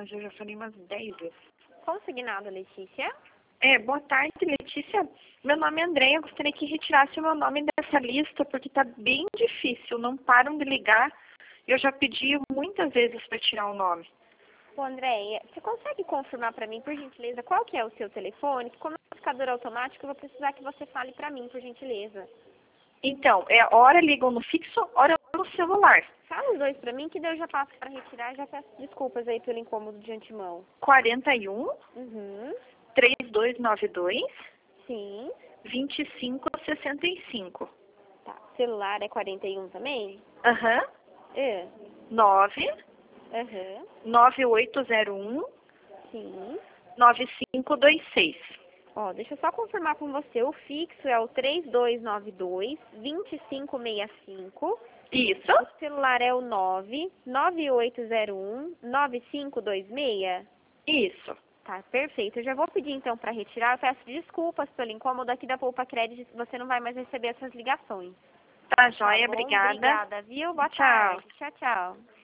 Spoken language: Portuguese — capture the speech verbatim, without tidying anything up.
mas eu já falei umas dez vezes. Consignado, Letícia. É, boa tarde, Letícia. Meu nome é Andréia, eu gostaria que retirasse o meu nome dessa lista, porque está bem difícil, não param de ligar. Eu já pedi muitas vezes para tirar o nome. Ô, Andréia, você consegue confirmar para mim, por gentileza, qual que é o seu telefone? Que como é um marcador automático, eu vou precisar que você fale para mim, por gentileza. Então, é hora ligam no fixo, hora no celular. Fala os dois para mim, que daí eu já passo para retirar e já peço desculpas aí pelo incômodo de antemão. quarenta e um, Uhum. trinta e dois noventa e dois, Sim. vinte e cinco sessenta e cinco. Tá. Celular é quarenta e um também? Aham. É. nove, Aham. nove oito zero um, Sim. nove cinco dois seis. Ó, deixa eu só confirmar com você. O fixo é o três dois nove dois, vinte e cinco sessenta e cinco. Isso. O celular é o nove nove oito zero um, nove cinco dois seis. Isso. Tá, perfeito. Eu já vou pedir então para retirar. Eu peço desculpas pelo incômodo aqui da Poupa Crédito. Você não vai mais receber essas ligações. Tá, joia, Tá bom? obrigada. Obrigada, viu? Boa Tchau. tarde. Tchau, tchau.